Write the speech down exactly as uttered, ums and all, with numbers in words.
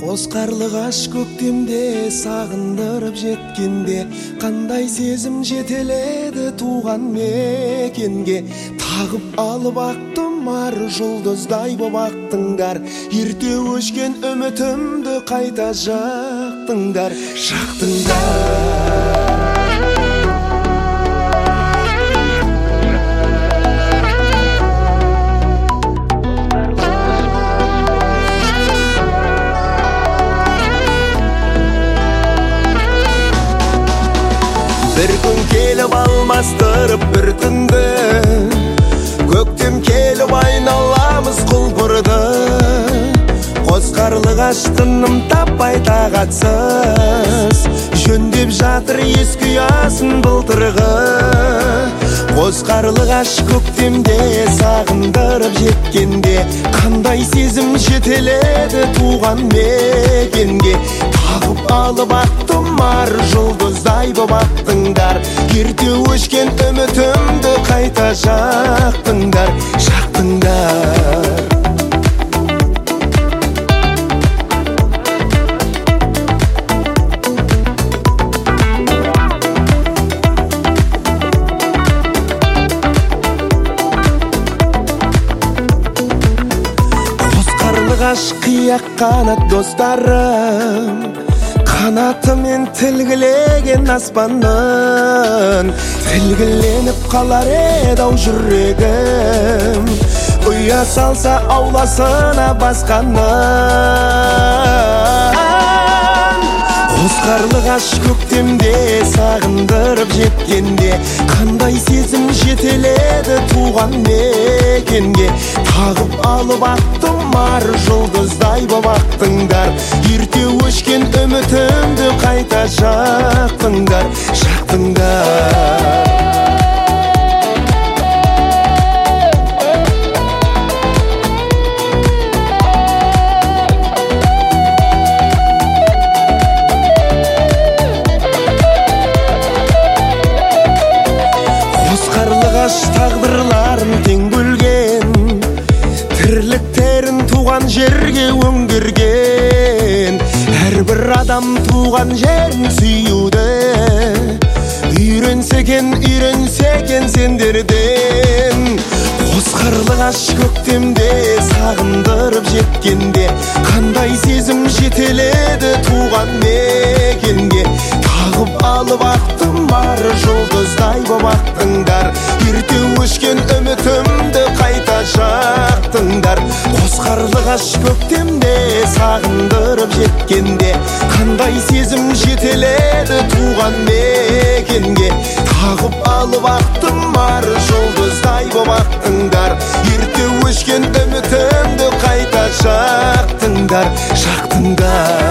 Қос қарлығаш көктемде сағындырып жеткенде, қандай сезім жетеледі туған мекенге. Тағып алып ақтым ар жұлдыздай боп ақтыңдар, ерте өшкен үмітімді қайта жақтыңдар, жақтыңдар. Bir gün kelip almastırıp bir түнді, көктем келіп айналамыз құлпырды. Қос қарлығаш тыным таппай тағатсыз, жөндеп жатыр ескі ұясын былтырғы. Қос қарлығаш көктемде сағындырып жеткенде, қандай сезім жетеледі туған мекенге. Тағып алып ақтым ар жұлдыздай боп ақтыңдар, ерте өшкен үмітімді қайта жақтыңдар, жақтыңдар. Қос қарлығаш қияқ қанат достарым, қанатымен тілгілеген аспаннан, тілгіленіп қалар еді-ау жүрегім, ұя салса ауласына басқаннан. Қос қарлығаш көктемде сағындырып жеткенде, қандай сезім жетеледі туған мекенге. Тағып алып ақтым ар жұлдыздай боп ақтыңдар, ерте өшкен үмітімді қайта жақтыңдар, жақтыңдар. Қос қарлығаш тағдырларын тең бөлген, тірліктерін туған жерге өңгерген. Әрбір адам туған жерін сүюді үйренсекен, үйренсекен сендерден. Қос қарлығаш көктемде сағындырып жеткенде, қандай сезім жетеледі туған мекенге. Тағып алып ақтым ар жұлдыздай боп ақтыңдар, ерте өшкен үмітімді қайта жақтыңдар. Қос қарлығаш көктемде сағындырып жеткенде, қандай сезім жетеледі туған мекенге. Тағып алып ақтым ар жұлдыздай боп ақтыңдар, ерте өшкен үмітімді қайта жақтыңдар, жақтыңдар.